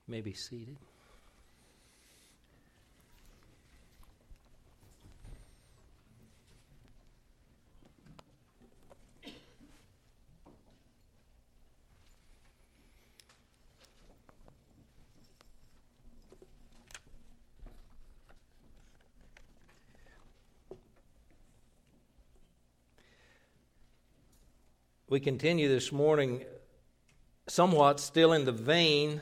You may be seated. We continue this morning somewhat still in the vein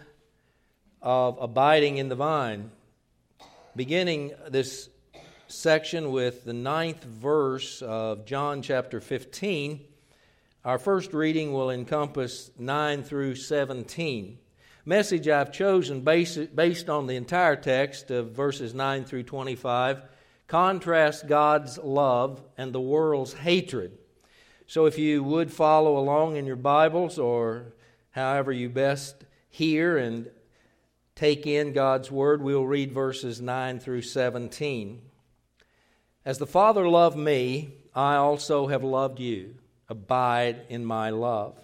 of abiding in the vine. Beginning this section with the 9th verse of John chapter 15, our first reading will encompass 9 through 17. Message I've chosen based on the entire text of verses 9 through 25 contrasts God's love and the world's hatred. So if you would follow along in your Bibles or however you best hear and take in God's Word, we'll read verses 9 through 17. As the Father loved me, I also have loved you. Abide in my love.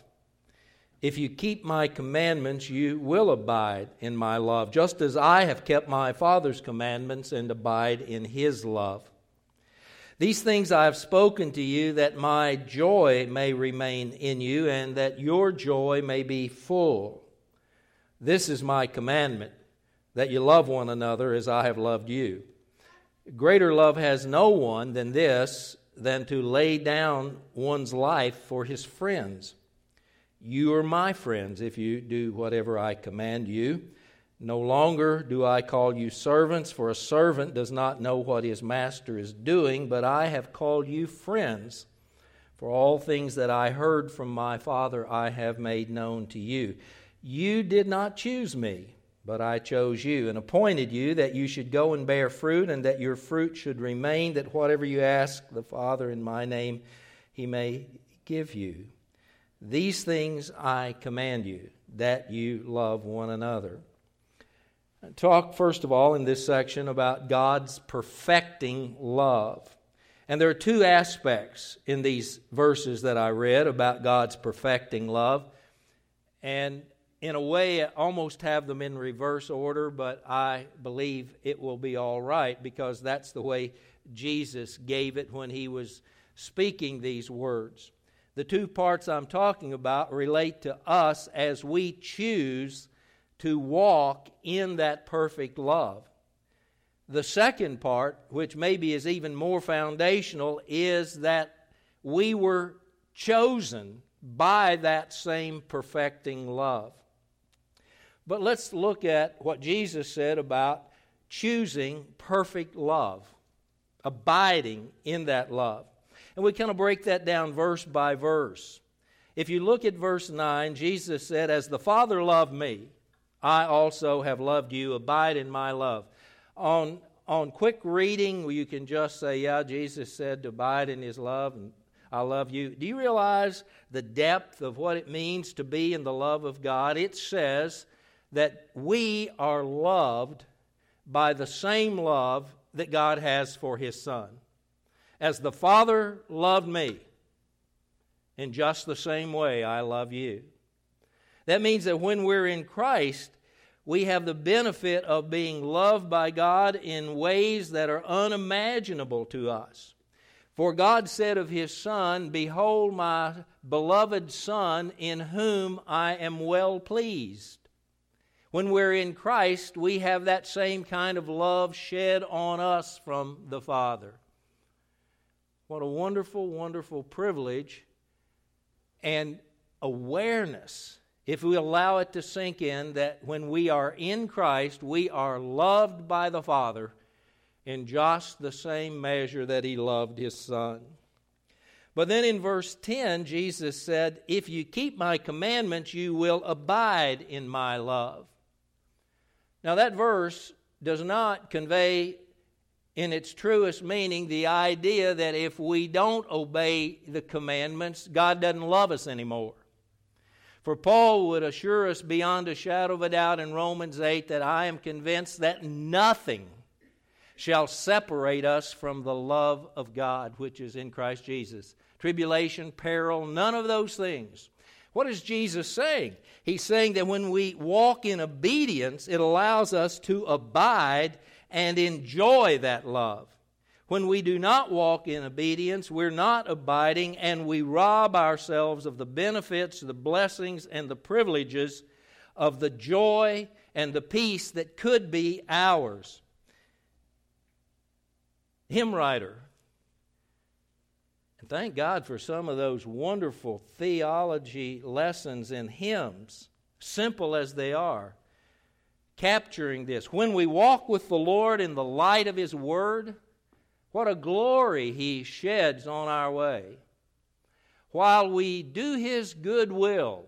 If you keep my commandments, you will abide in my love, just as I have kept my Father's commandments and abide in His love. These things I have spoken to you, that my joy may remain in you, and that your joy may be full. This is my commandment, that you love one another as I have loved you. Greater love has no one than this, than to lay down one's life for his friends. You are my friends if you do whatever I command you. No longer do I call you servants, for a servant does not know what his master is doing, but I have called you friends. For all things that I heard from my Father I have made known to you. You did not choose me, but I chose you, and appointed you that you should go and bear fruit, and that your fruit should remain, that whatever you ask the Father in my name, He may give you. These things I command you, that you love one another. Talk, first of all, in this section about God's perfecting love. And there are two aspects in these verses that I read about God's perfecting love. And in a way, I almost have them in reverse order, but I believe it will be all right because that's the way Jesus gave it when He was speaking these words. The two parts I'm talking about relate to us as we choose to walk in that perfect love. The second part, which maybe is even more foundational, is that we were chosen by that same perfecting love. But let's look at what Jesus said about choosing perfect love, abiding in that love. And we kind of break that down verse by verse. If you look at verse 9, Jesus said, as the Father loved me, I also have loved you. Abide in my love. On quick reading, you can just say, yeah, Jesus said to abide in His love, and I love you. Do you realize the depth of what it means to be in the love of God? It says that we are loved by the same love that God has for His Son. As the Father loved me, in just the same way I love you. That means that when we're in Christ, we have the benefit of being loved by God in ways that are unimaginable to us. For God said of His Son, behold my beloved Son, in whom I am well pleased. When we're in Christ, we have that same kind of love shed on us from the Father. What a wonderful, wonderful privilege and awareness, if we allow it to sink in, that when we are in Christ, we are loved by the Father in just the same measure that He loved His Son. But then in verse 10, Jesus said, if you keep my commandments, you will abide in my love. Now that verse does not convey in its truest meaning the idea that if we don't obey the commandments, God doesn't love us anymore. For Paul would assure us beyond a shadow of a doubt in Romans 8 that I am convinced that nothing shall separate us from the love of God, which is in Christ Jesus. Tribulation, peril, none of those things What is Jesus saying? He's saying that when we walk in obedience, it allows us to abide and enjoy that love. When we do not walk in obedience, we're not abiding, and we rob ourselves of the benefits, the blessings, and the privileges of the joy and the peace that could be ours. Hymn writer, and thank God for some of those wonderful theology lessons in hymns, simple as they are, capturing this. When we walk with the Lord in the light of His Word, what a glory He sheds on our way. While we do His good will,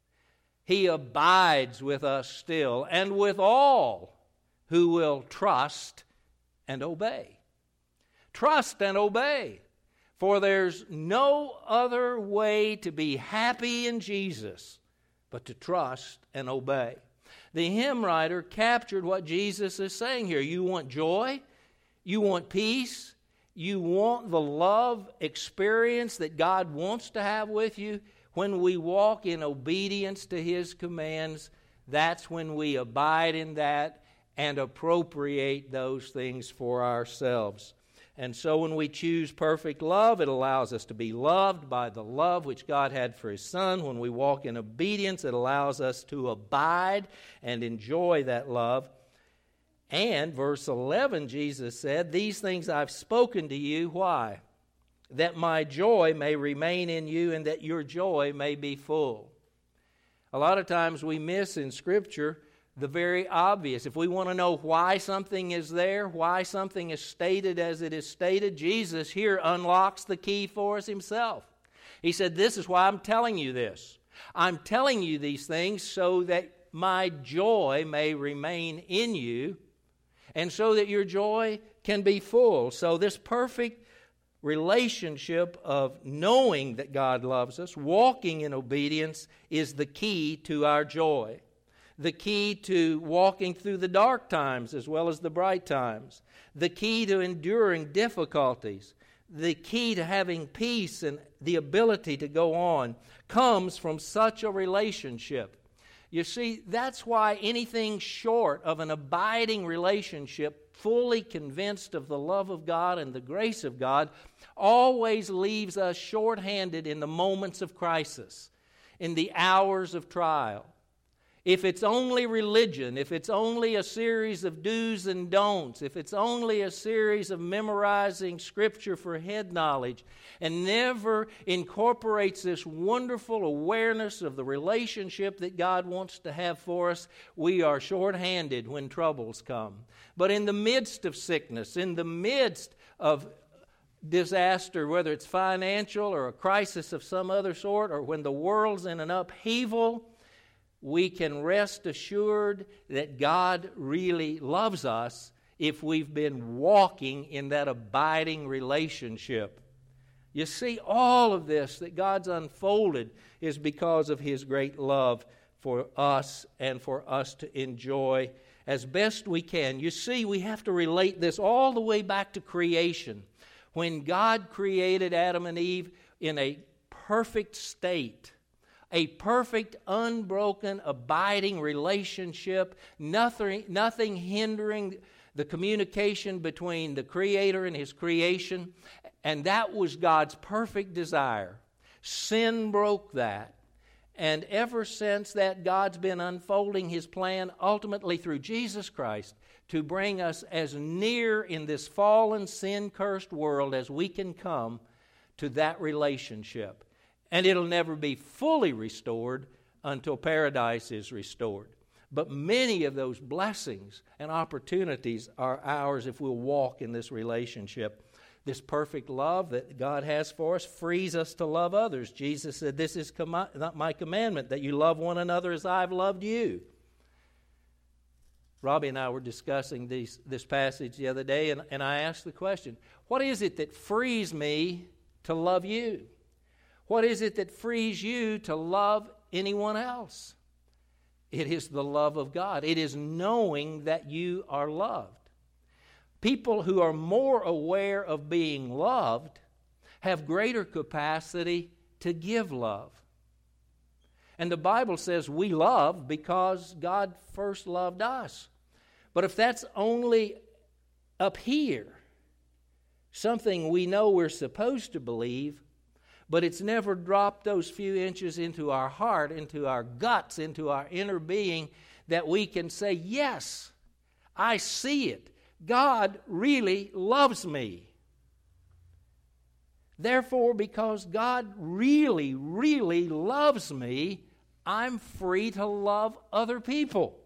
He abides with us still, and with all who will trust and obey. Trust and obey. For there's no other way to be happy in Jesus but to trust and obey. The hymn writer captured what Jesus is saying here. You want joy? You want peace? You want the love experience that God wants to have with you? When we walk in obedience to His commands, that's when we abide in that and appropriate those things for ourselves. And so when we choose perfect love, it allows us to be loved by the love which God had for His Son. When we walk in obedience, it allows us to abide and enjoy that love. And verse 11, Jesus said, "These things I've spoken to you." Why? "That my joy may remain in you and that your joy may be full." A lot of times we miss in Scripture the very obvious. If we want to know why something is there, why something is stated as it is stated, Jesus here unlocks the key for us Himself. He said, "This is why I'm telling you this. I'm telling you these things so that my joy may remain in you and so that your joy can be full." So this perfect relationship of knowing that God loves us, walking in obedience, is the key to our joy. The key to walking through the dark times as well as the bright times. The key to enduring difficulties. The key to having peace and the ability to go on comes from such a relationship. You see, that's why anything short of an abiding relationship, fully convinced of the love of God and the grace of God, always leaves us short-handed in the moments of crisis, in the hours of trial. If it's only religion, if it's only a series of do's and don'ts, if it's only a series of memorizing Scripture for head knowledge, and never incorporates this wonderful awareness of the relationship that God wants to have for us, we are short-handed when troubles come. But in the midst of sickness, in the midst of disaster, whether it's financial or a crisis of some other sort, or when the world's in an upheaval, we can rest assured that God really loves us if we've been walking in that abiding relationship. You see, all of this that God's unfolded is because of His great love for us and for us to enjoy as best we can. You see, we have to relate this all the way back to creation. When God created Adam and Eve in a perfect state, a perfect, unbroken, abiding relationship, nothing hindering the communication between the Creator and His creation. And that was God's perfect desire. Sin broke that. And ever since that, God's been unfolding His plan, ultimately through Jesus Christ, to bring us as near in this fallen, sin-cursed world as we can come to that relationship. And it'll never be fully restored until paradise is restored. But many of those blessings and opportunities are ours if we'll walk in this relationship. This perfect love that God has for us frees us to love others. Jesus said, "This is not my commandment, that you love one another as I've loved you." Robbie and I were discussing this passage the other day, and I asked the question, what is it that frees me to love you? What is it that frees you to love anyone else? It is the love of God. It is knowing that you are loved. People who are more aware of being loved have greater capacity to give love. And the Bible says we love because God first loved us. But if that's only up here, something we know we're supposed to believe, but it's never dropped those few inches into our heart, into our guts, into our inner being, that we can say, yes, I see it. God really loves me. Therefore, because God really, really loves me, I'm free to love other people.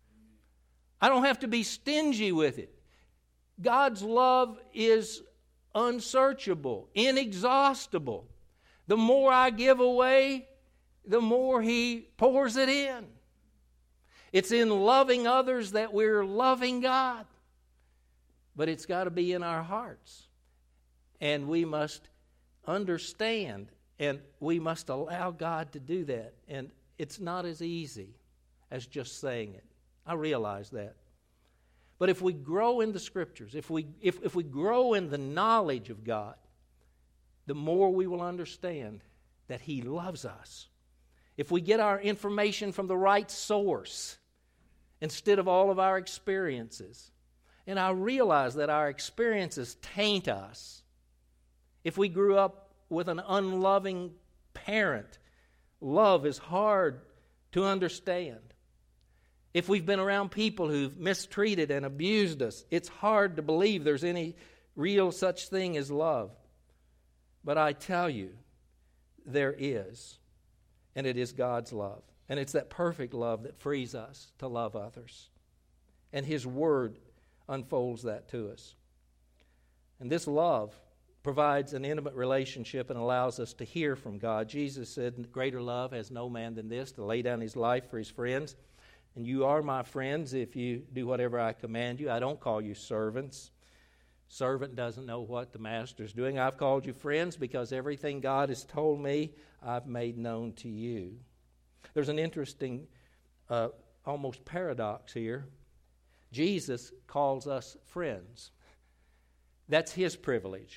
I don't have to be stingy with it. God's love is unsearchable, inexhaustible. The more I give away, the more He pours it in. It's in loving others that we're loving God. But it's got to be in our hearts. And we must understand, and we must allow God to do that. And it's not as easy as just saying it. I realize that. But if we grow in the Scriptures, if we grow in the knowledge of God, the more we will understand that He loves us. If we get our information from the right source instead of all of our experiences, and I realize that our experiences taint us. If we grew up with an unloving parent, love is hard to understand. If we've been around people who've mistreated and abused us, it's hard to believe there's any real such thing as love. But I tell you, there is. And it is God's love. And it's that perfect love that frees us to love others. And His Word unfolds that to us. And this love provides an intimate relationship and allows us to hear from God. Jesus said, greater love has no man than this, to lay down his life for his friends. And you are my friends if you do whatever I command you. I don't call you servants. Servant doesn't know what the master's doing. I've called you friends because everything God has told me, I've made known to you. There's an interesting, almost paradox here. Jesus calls us friends. That's His privilege.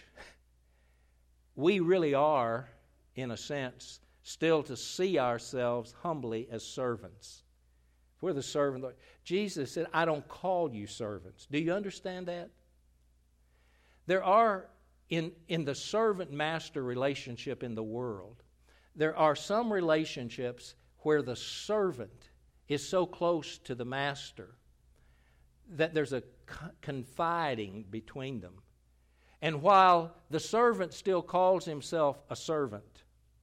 We really are, in a sense, still to see ourselves humbly as servants. We're the servant. Jesus said, I don't call you servants. Do you understand that? There are, in the servant-master relationship in the world, there are some relationships where the servant is so close to the master that there's a confiding between them. And while the servant still calls himself a servant,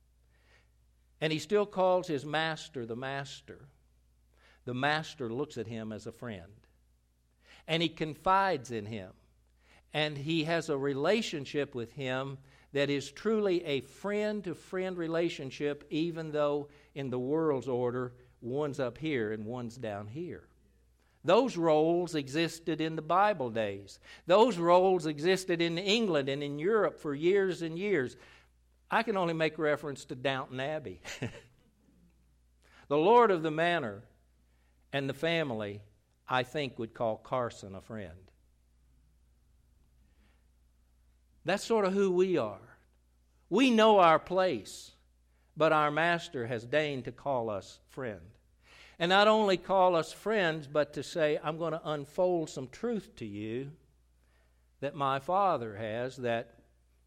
and he still calls his master the master looks at him as a friend. And he confides in him. And he has a relationship with him that is truly a friend-to-friend relationship, even though in the world's order, one's up here and one's down here. Those roles existed in the Bible days. Those roles existed in England and in Europe for years and years. I can only make reference to Downton Abbey. The lord of the manor and the family, I think, would call Carson a friend. That's sort of who we are. We know our place, but our master has deigned to call us friend. And not only call us friends, but to say, I'm going to unfold some truth to you that my Father has that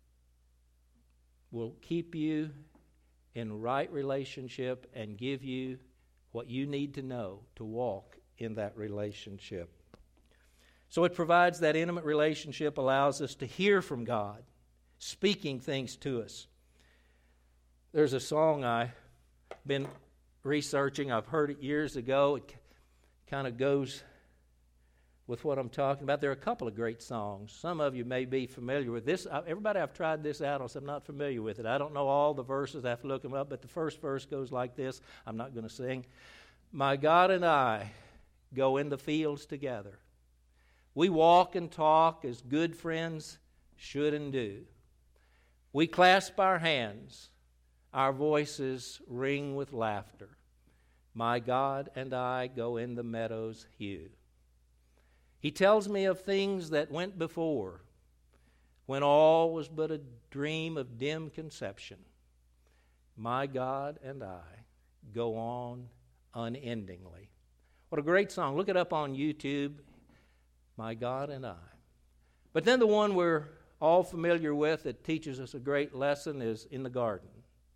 will keep you in right relationship and give you what you need to know to walk in that relationship. So it provides that intimate relationship, allows us to hear from God, speaking things to us. There's a song I've been researching. I've heard it years ago. It kind of goes with what I'm talking about. There are a couple of great songs. Some of you may be familiar with this. Everybody I've tried this out on, so I'm not familiar with it. I don't know all the verses. I have to look them up, but the first verse goes like this. I'm not going to sing. My God and I go in the fields together. We walk and talk as good friends should and do. We clasp our hands. Our voices ring with laughter. My God and I go in the meadow's hue. He tells me of things that went before, when all was but a dream of dim conception. My God and I go on unendingly. What a great song. Look it up on YouTube, My God and I. But then the one we're all familiar with that teaches us a great lesson is in the garden.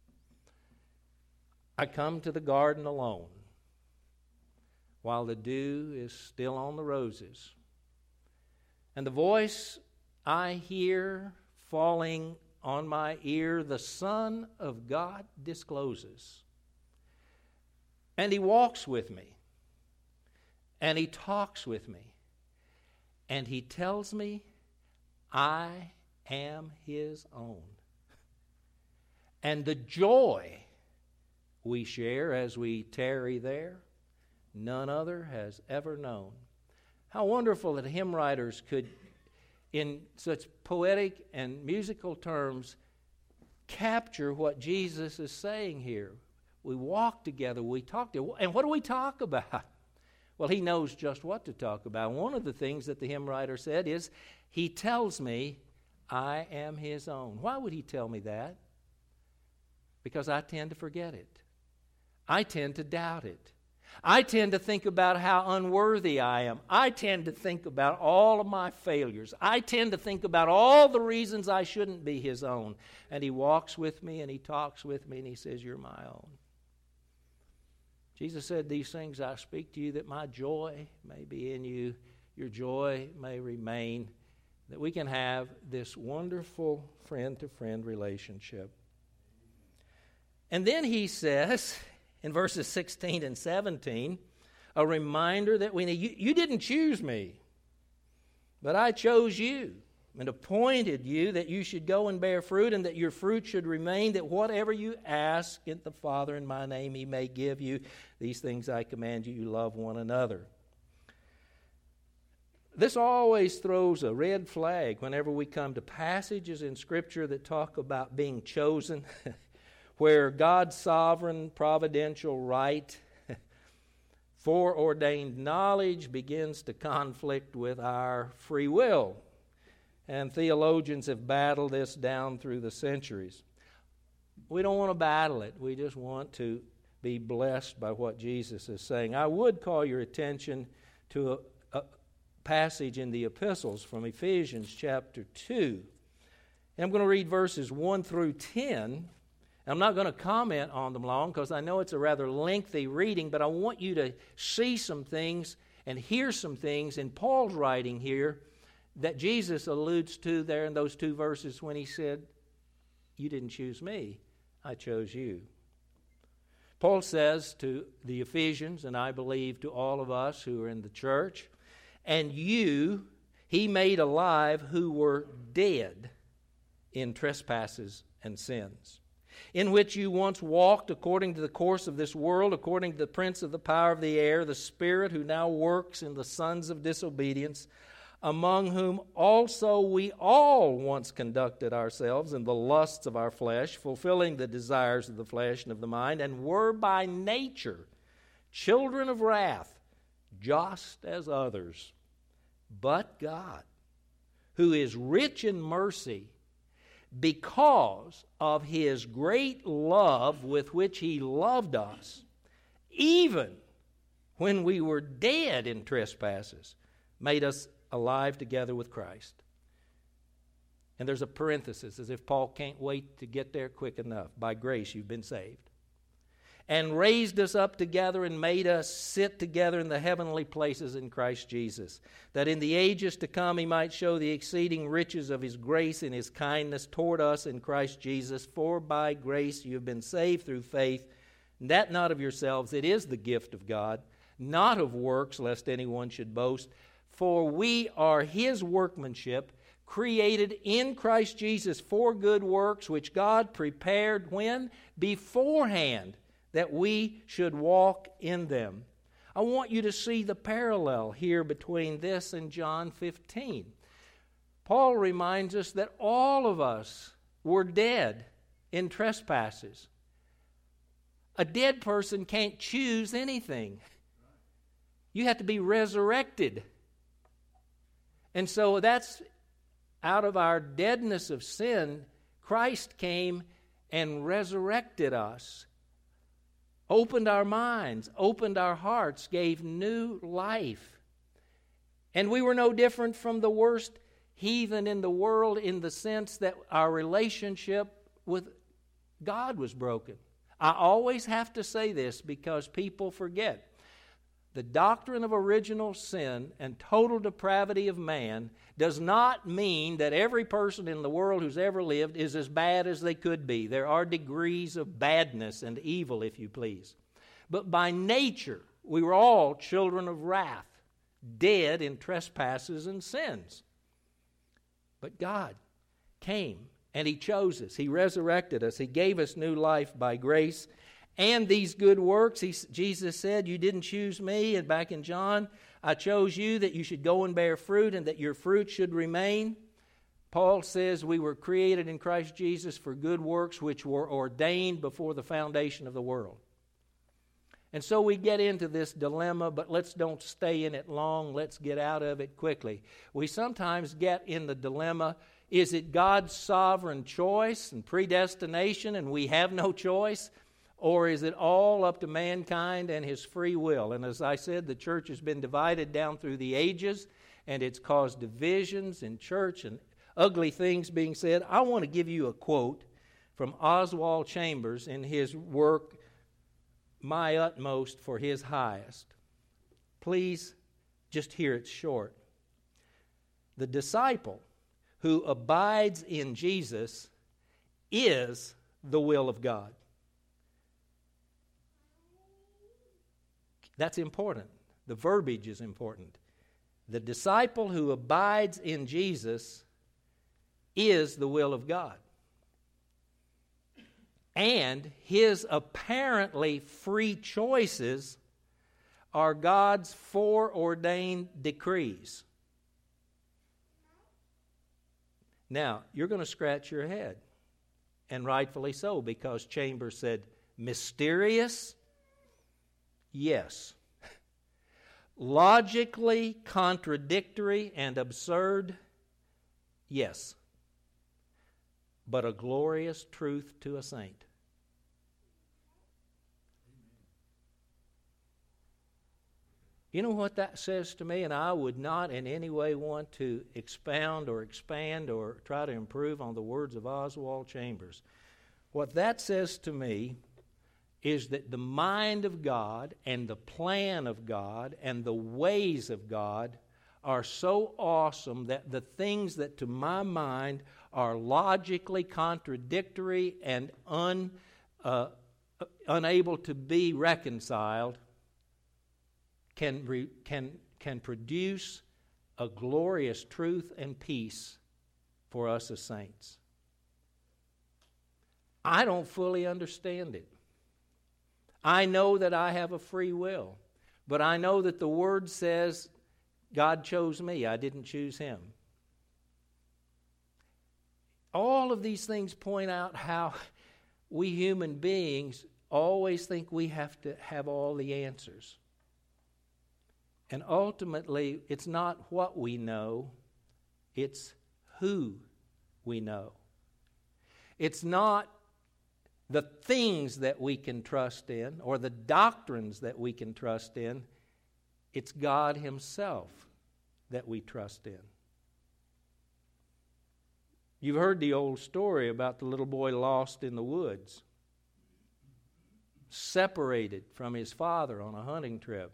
I come to the garden alone while the dew is still on the roses. And the voice I hear falling on my ear, the Son of God discloses. And He walks with me. And He talks with me. And He tells me I am His own. And the joy we share as we tarry there, none other has ever known. How wonderful that hymn writers could, in such poetic and musical terms, capture what Jesus is saying here. We walk together, we talk together. And what do we talk about? Well, He knows just what to talk about. One of the things that the hymn writer said is, He tells me I am His own. Why would He tell me that? Because I tend to forget it. I tend to doubt it. I tend to think about how unworthy I am. I tend to think about all of my failures. I tend to think about all the reasons I shouldn't be His own. And He walks with me and He talks with me and He says, you're my own. Jesus said, these things I speak to you that my joy may be in you, your joy may remain, that we can have this wonderful friend-to-friend relationship. And then He says, in verses 16 and 17, a reminder that we need. You didn't choose me, but I chose you and appointed you that you should go and bear fruit and that your fruit should remain, that whatever you ask in the Father in my name He may give you. These things I command you, you love one another. This always throws a red flag whenever we come to passages in Scripture that talk about being chosen, where God's sovereign providential right, foreordained knowledge begins to conflict with our free will. And theologians have battled this down through the centuries. We don't want to battle it. We just want to be blessed by what Jesus is saying. I would call your attention to a passage in the epistles from Ephesians chapter 2. And I'm going to read verses 1 through 10. I'm not going to comment on them long because I know it's a rather lengthy reading, but I want you to see some things and hear some things in Paul's writing here that Jesus alludes to there in those two verses when he said, you didn't choose me, I chose you. Paul says to the Ephesians, and I believe to all of us who are in the church, and you He made alive who were dead in trespasses and sins, in which you once walked according to the course of this world, according to the prince of the power of the air, the spirit who now works in the sons of disobedience, among whom also we all once conducted ourselves in the lusts of our flesh, fulfilling the desires of the flesh and of the mind, and were by nature children of wrath, just as others. But God, who is rich in mercy, because of His great love with which He loved us, even when we were dead in trespasses, made us alive together with Christ. And there's a parenthesis, as if Paul can't wait to get there quick enough. By grace you've been saved. And raised us up together and made us sit together in the heavenly places in Christ Jesus, that in the ages to come He might show the exceeding riches of His grace and His kindness toward us in Christ Jesus. For by grace you have been saved through faith, and that not of yourselves, it is the gift of God, not of works, lest anyone should boast. For we are His workmanship, created in Christ Jesus for good works, which God prepared when? Beforehand, that we should walk in them. I want you to see the parallel here between this and John 15. Paul reminds us that all of us were dead in trespasses. A dead person can't choose anything. You have to be resurrected. And so that's out of our deadness of sin, Christ came and resurrected us. opened our minds, opened our hearts, gave new life. And we were no different from the worst heathen in the world in the sense that our relationship with God was broken. I always have to say this because people forget. The doctrine of original sin and total depravity of man does not mean that every person in the world who's ever lived is as bad as they could be. There are degrees of badness and evil, if you please. But by nature, we were all children of wrath, dead in trespasses and sins. But God came and He chose us. He resurrected us. He gave us new life by grace. And these good works, Jesus said, you didn't choose me. And back in John, I chose you that you should go and bear fruit and that your fruit should remain. Paul says we were created in Christ Jesus for good works which were ordained before the foundation of the world. And so we get into this dilemma, but let's don't stay in it long. Let's get out of it quickly. We sometimes get in the dilemma, is it God's sovereign choice and predestination and we have no choice? Or is it all up to mankind and his free will? And as I said, the church has been divided down through the ages, and it's caused divisions in church and ugly things being said. I want to give you a quote from Oswald Chambers in his work, My Utmost for His Highest. Please just hear it short. The disciple who abides in Jesus is the will of God. That's important. The verbiage is important. The disciple who abides in Jesus is the will of God. And his apparently free choices are God's foreordained decrees. Now, you're going to scratch your head, and rightfully so, because Chambers said, mysterious? Yes. Logically contradictory and absurd? Yes. But a glorious truth to a saint. You know what that says to me? And I would not in any way want to expound or expand or try to improve on the words of Oswald Chambers. What that says to me is that the mind of God and the plan of God and the ways of God are so awesome that the things that to my mind are logically contradictory and unable to be reconciled can produce a glorious truth and peace for us as saints. I don't fully understand it. I know that I have a free will, but I know that the Word says God chose me. I didn't choose Him. All of these things point out how we human beings always think we have to have all the answers. And ultimately, it's not what we know, it's who we know. It's not the things that we can trust in or the doctrines that we can trust in. It's God Himself that we trust in. You've heard the old story about the little boy lost in the woods, separated from his father on a hunting trip.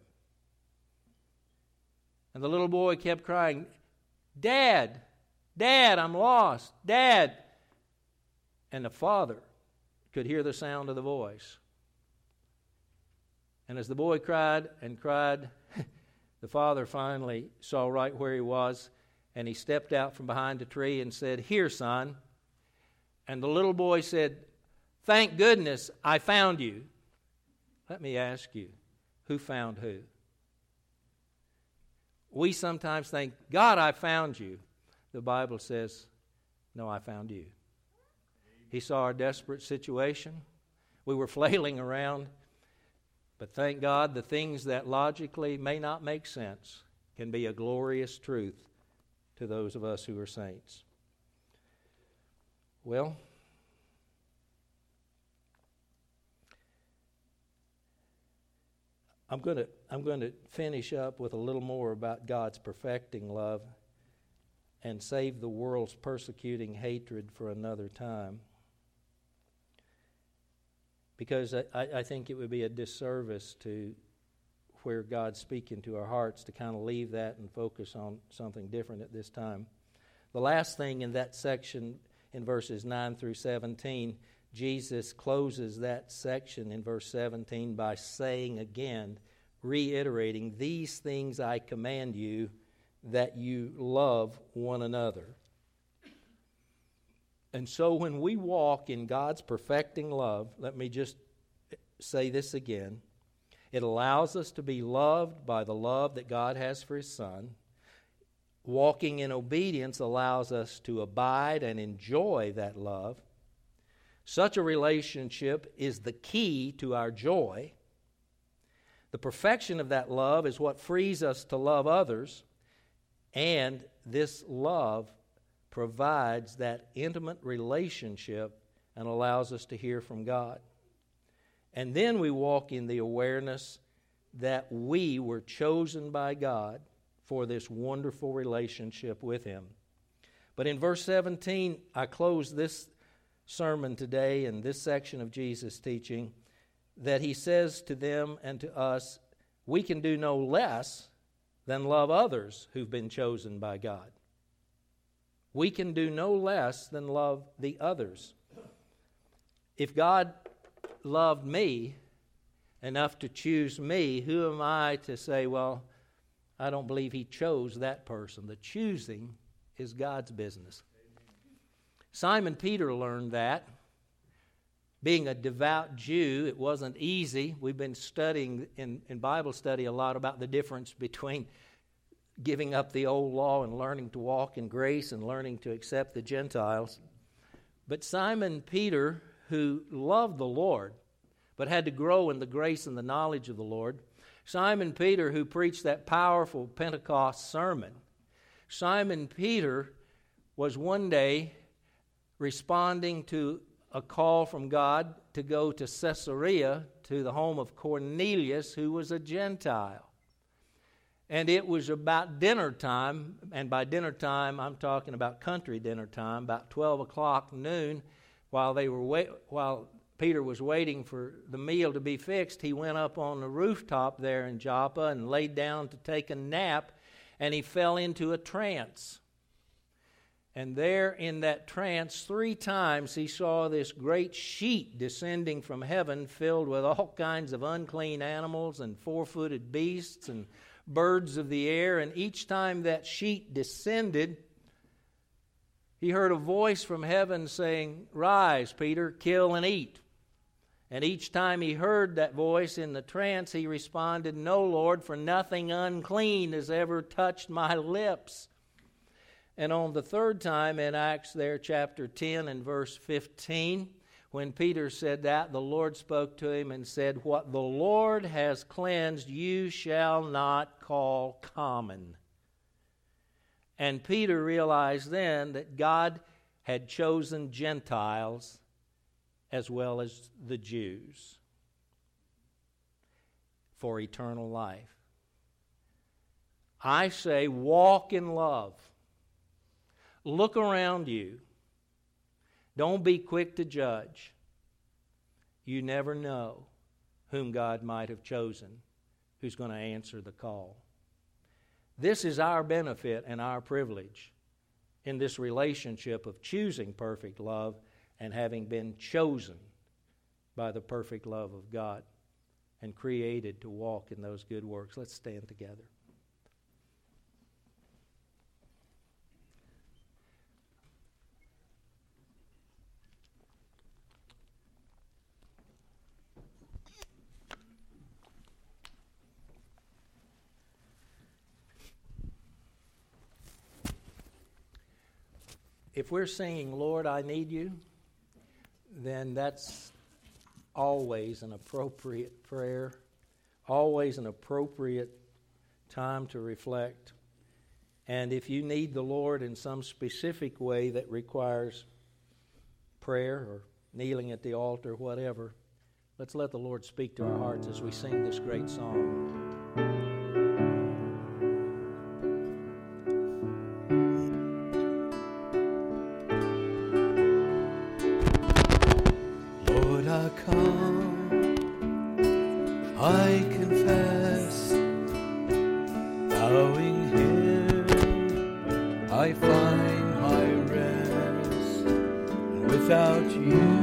And the little boy kept crying, "Dad, Dad, I'm lost, Dad." And the father could hear the sound of the voice. And as the boy cried and cried, the father finally saw right where he was, and he stepped out from behind a tree and said, "Here, son." And the little boy said, "Thank goodness I found you." Let me ask you, who found who? We sometimes think, "God, I found you." The Bible says, "No, I found you." He saw our desperate situation. We were flailing around. But thank God, the things that logically may not make sense can be a glorious truth to those of us who are saints. Well, I'm going to finish up with a little more about God's perfecting love and save the world's persecuting hatred for another time. Because I think it would be a disservice to where God's speaking to our hearts to kind of leave that and focus on something different at this time. The last thing in that section in verses 9 through 17, Jesus closes that section in verse 17 by saying again, reiterating, "These things I command you, that you love one another." And so when we walk in God's perfecting love, let me just say this again, it allows us to be loved by the love that God has for His Son. Walking in obedience allows us to abide and enjoy that love. Such a relationship is the key to our joy. The perfection of that love is what frees us to love others, and this love provides that intimate relationship and allows us to hear from God. And then we walk in the awareness that we were chosen by God for this wonderful relationship with Him. But in verse 17, I close this sermon today in this section of Jesus' teaching that He says to them and to us, we can do no less than love others who've been chosen by God. We can do no less than love the others. If God loved me enough to choose me, who am I to say, well, I don't believe He chose that person? The choosing is God's business. Simon Peter learned that. Being a devout Jew, it wasn't easy. We've been studying in Bible study a lot about the difference between giving up the old law and learning to walk in grace and learning to accept the Gentiles. But Simon Peter, who loved the Lord, but had to grow in the grace and the knowledge of the Lord, Simon Peter, who preached that powerful Pentecost sermon, Simon Peter was one day responding to a call from God to go to Caesarea, to the home of Cornelius, who was a Gentile. And it was about dinner time, and by dinner time, I'm talking about country dinner time, about 12 o'clock noon, while Peter was waiting for the meal to be fixed, he went up on the rooftop there in Joppa and laid down to take a nap, and he fell into a trance. And there in that trance, 3 times he saw this great sheet descending from heaven filled with all kinds of unclean animals and 4-footed beasts and birds of the air. And each time that sheet descended, he heard a voice from heaven saying, "Rise, Peter, kill and eat." And each time he heard that voice in the trance, he responded, "No, Lord, for nothing unclean has ever touched my lips." And on the 3rd time in Acts there, chapter 10 and verse 15, when Peter said that, the Lord spoke to him and said, "What the Lord has cleansed, you shall not call common." And Peter realized then that God had chosen Gentiles as well as the Jews for eternal life. I say, walk in love. Look around you. Don't be quick to judge. You never know whom God might have chosen, who's going to answer the call. This is our benefit and our privilege in this relationship of choosing perfect love and having been chosen by the perfect love of God and created to walk in those good works. Let's stand together. If we're singing, "Lord, I Need You," then that's always an appropriate prayer, always an appropriate time to reflect. And if you need the Lord in some specific way that requires prayer or kneeling at the altar, whatever, Let's let the Lord speak to our hearts as we sing this great song. Lord, I come, I confess, bowing here, I find my rest, and without you,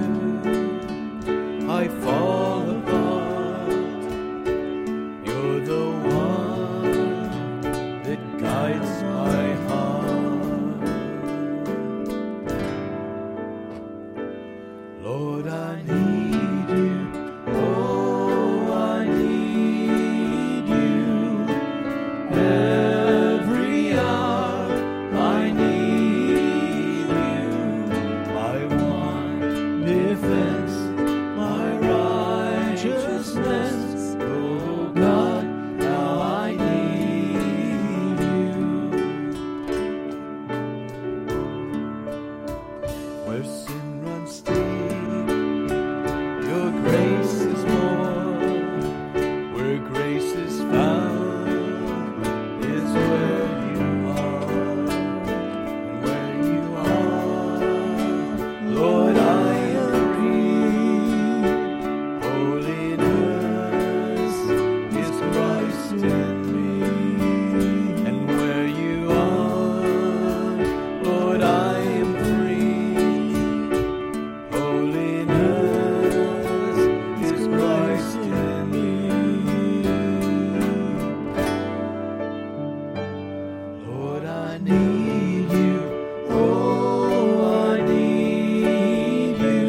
I fall apart. You're the one that guides my heart. Lord, I need you. Oh, I need you. Every hour I need you. My one defense, my righteousness. Oh God, how I need you. Where sin runs deep, your grace is more. Where grace is found is where you are. And where you are, Lord, I am free. Holiness is Christ in me. And where you are, Lord, I am free. Holiness is Christ in me. Lord, I need you. Oh, I need you.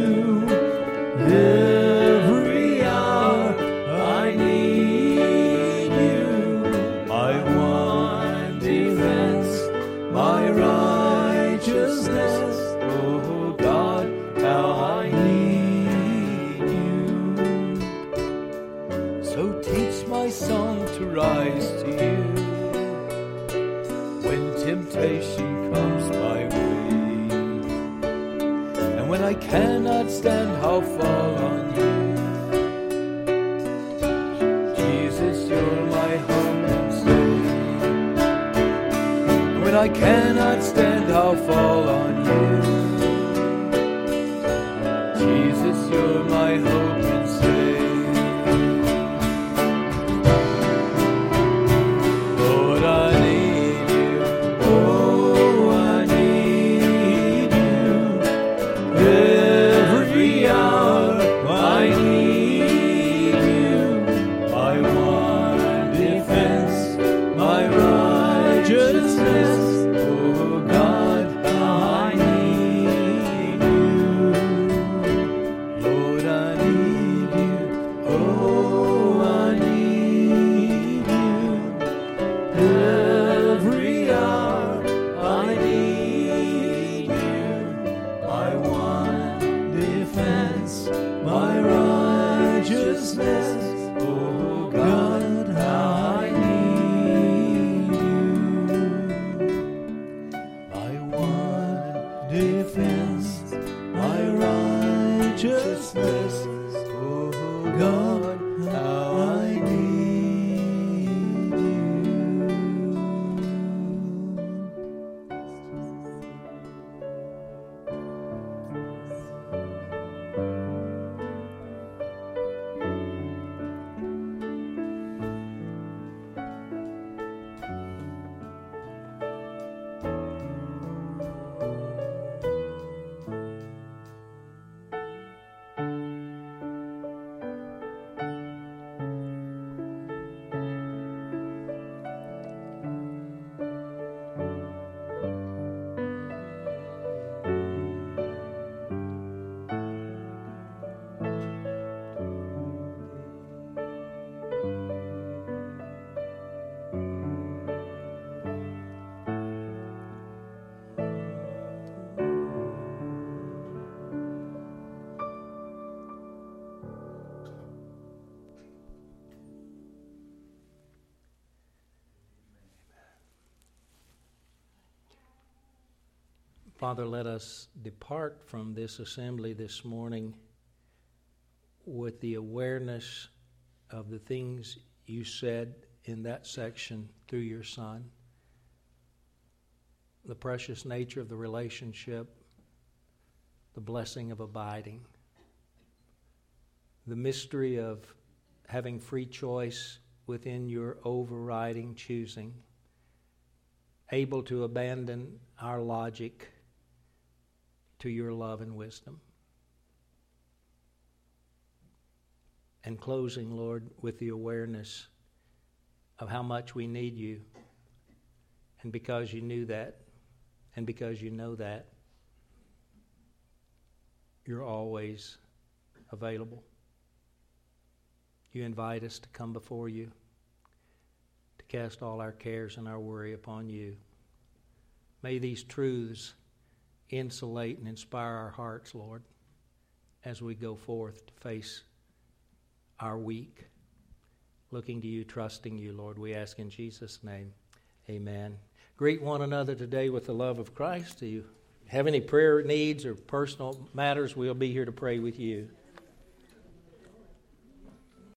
Every hour I need you. My one defense, my righteousness. Oh God, how I need you. So teach my song to rise to you when temptation comes my way, and when I cannot stand, I'll fall on you. Jesus, you're my hope and stay. And when I cannot stand, I'll fall on you. Jesus, you're my hope and stay. Lord, I need you. Oh, I need you. Every hour I need you. My one defense, my righteousness. Oh God, how I need you. Lord, I need you. Oh, I need you. Every hour I need you. My one defense, my righteousness. Oh God, how I need you. My one defense, my righteousness. Oh God, how I need you. Father, let us depart from this assembly this morning with the awareness of the things you said in that section through your Son, the precious nature of the relationship, the blessing of abiding, the mystery of having free choice within your overriding choosing, able to abandon our logic to your love and wisdom. And closing, Lord, with the awareness of how much we need you. And because you knew that, and because you know that, you're always available. You invite us to come before you, to cast all our cares and our worry upon you. May these truths insulate and inspire our hearts, Lord, as we go forth to face our week, looking to you, trusting you, Lord. We ask in Jesus' name, amen. Greet one another today with the love of Christ. Do you have any prayer needs or personal matters? We'll be here to pray with you.